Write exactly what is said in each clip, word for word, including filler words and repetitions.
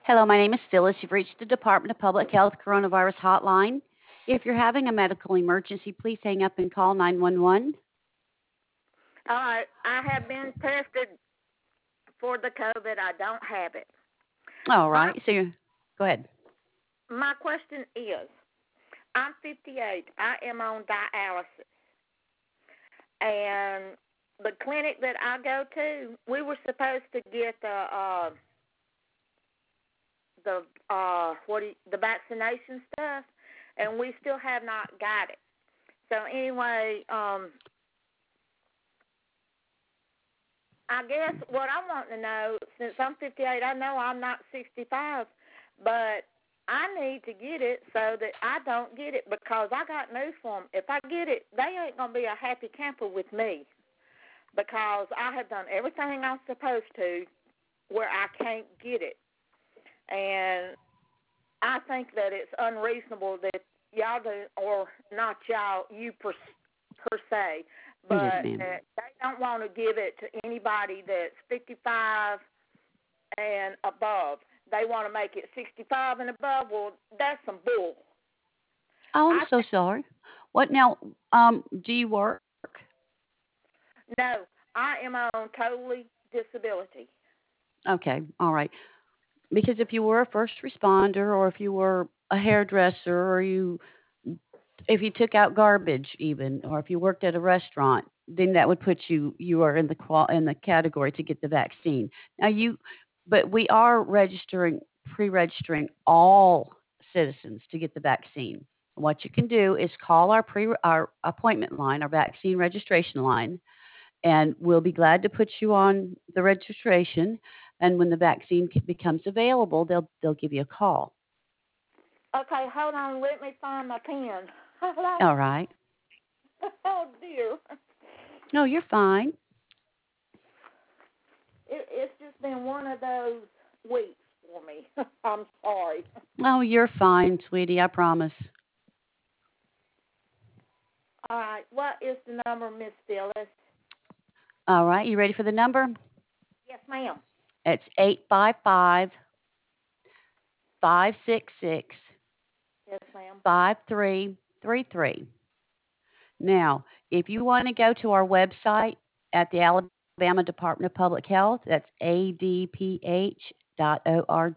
Hello, my name is Phyllis. You've reached the Department of Public Health Coronavirus Hotline. If you're having a medical emergency, please hang up and call nine one one. All right, I have been tested for the COVID. I don't have it. All My, right. So you go ahead. my question is, I'm fifty-eight. I am on dialysis. And the clinic that I go to, we were supposed to get the uh, the uh, what do you, the vaccination stuff, and we still have not got it. So anyway, um, I guess what I want to know, since I'm fifty-eight, I know I'm not sixty-five, but I need to get it so that I don't get it, because I got news for them. If I get it, they ain't going to be a happy camper with me, because I have done everything I'm supposed to where I can't get it. And I think that it's unreasonable that y'all do, or not y'all, you per, per se, but Yes, ma'am. that they don't want to give it to anybody that's fifty-five and above. They want to make it sixty-five and above. Well, that's some bull. Oh, I'm I so think, sorry. What now? Um, do you work? no, I am on totally disability. Okay, all right. Because if you were a first responder, or if you were a hairdresser, or you, if you took out garbage, even, or if you worked at a restaurant, then that would put you you are in the qual in the category to get the vaccine. Now you, but we are registering pre-registering all citizens to get the vaccine. What you can do is call our pre our appointment line, our vaccine registration line, and we'll be glad to put you on the registration. And when the vaccine becomes available, they'll they'll give you a call. Okay, hold on. Let me find my pen. Hello? All right. Oh, dear. No, you're fine. It, it's just been one of those weeks for me. I'm sorry. Oh, you're fine, sweetie. I promise. All right, what is the number, Miss Phyllis? All right. You ready for the number? Yes, ma'am. It's eight five five, five six six, Yes, ma'am. five three three three. Now, if you want to go to our website at the Alabama Department of Public Health, that's a d p h dot org,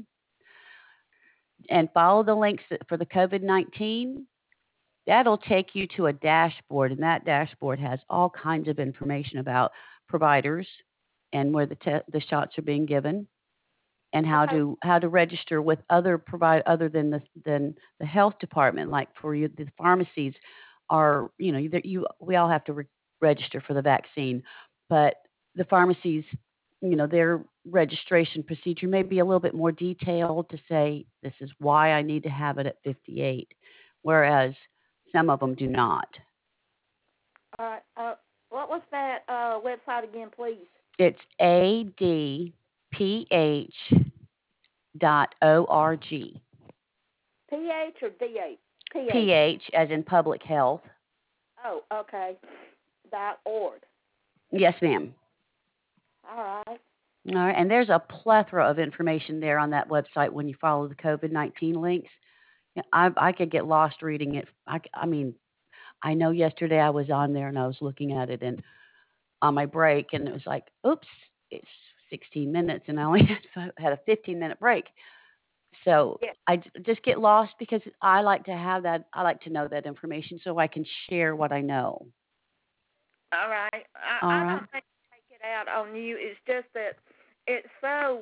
and follow the links for the COVID nineteen, that'll take you to a dashboard, and that dashboard has all kinds of information about providers and where the te- the shots are being given, and how Okay. to how to register with other provide other than the than the health department. Like for you, the pharmacies are, you know, you, you we all have to re- register for the vaccine, but the pharmacies, you know, their registration procedure may be a little bit more detailed to say this is why I need to have it at fifty-eight, whereas some of them do not. All right. Uh, what was that uh, website again, please? It's a d p h dot org. P H or D H? P H. P H as in public health. Oh, okay. Dot org. Yes, ma'am. All right. All right, and there's a plethora of information there on that website when you follow the COVID nineteen links. Yeah, I, I could get lost reading it. I, I mean, I know yesterday I was on there and I was looking at it and on my break, and it was like, oops, it's sixteen minutes, and I only had had a fifteen minute break. So Yes. I j- just get lost because I like to have that. I like to know that information so I can share what I know. All right. I, All I right. don't think to take it out on you. It's just that it's so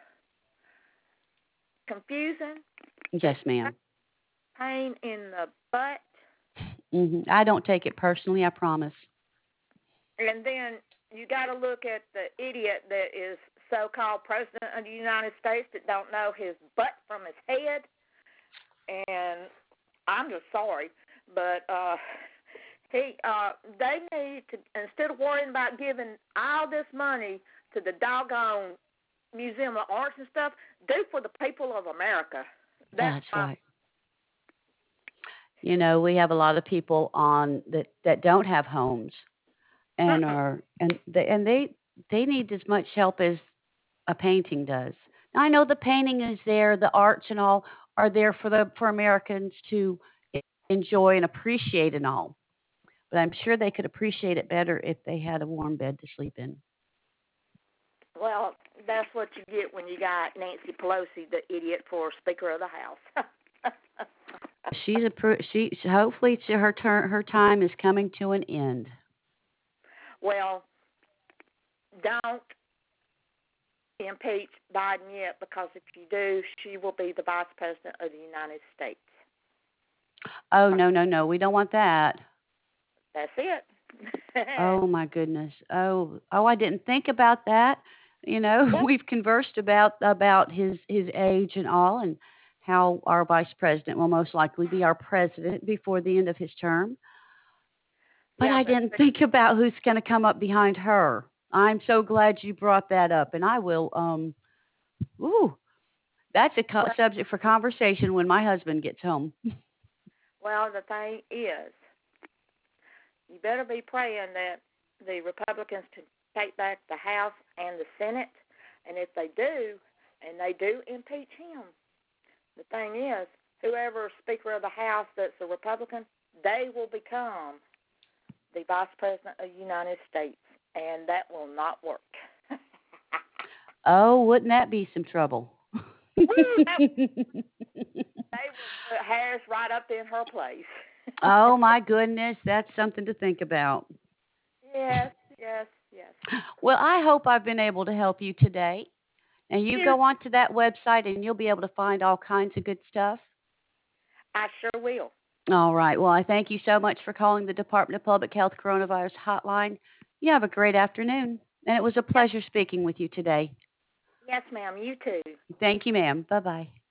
confusing. Yes, It's ma'am. pain in the butt. hmm I don't take it personally. I promise. And then you got to look at the idiot that is so-called president of the United States that don't know his butt from his head. And I'm just sorry, but uh, he uh, they need to, instead of worrying about giving all this money to the doggone Museum of Arts and stuff, do for the people of America. That's That's my right. You know, we have a lot of people on that that don't have homes and uh-uh. are and they and they they need as much help as a painting does. I know the painting is there, the arts and all are there for the for Americans to e- enjoy and appreciate and all. But I'm sure they could appreciate it better if they had a warm bed to sleep in. Well, that's what you get when you got Nancy Pelosi, the idiot, for Speaker of the House. She's a pro- she hopefully she- her turn her time is coming to an end. Well, don't impeach Biden yet, because if you do, she will be the Vice President of the United States. Oh no, no, no. We don't want that. That's it. Oh my goodness. Oh, oh, I didn't think about that. You know, we've conversed about about his his age and all, and how our vice president will most likely be our president before the end of his term. But Yeah, I but didn't think about who's going to come up behind her. I'm so glad you brought that up, and I will. Um, ooh, that's a co- well, subject for conversation when my husband gets home. well, the thing is, you better be praying that the Republicans can take back the House and the Senate, and if they do, and they do impeach him, the thing is, whoever is Speaker of the House that's a Republican, they will become the Vice President of the United States, and that will not work. Oh, wouldn't that be some trouble? Woo, that, they will put Harris right up in her place. Oh my goodness, that's something to think about. Yes, yes, yes. Well, I hope I've been able to help you today. And you You, go onto that website and you'll be able to find all kinds of good stuff. I sure will. All right. Well, I thank you so much for calling the Department of Public Health Coronavirus Hotline. You have a great afternoon. And it was a Yes, pleasure speaking with you today. yes, ma'am. You too. Thank you, ma'am. Bye bye.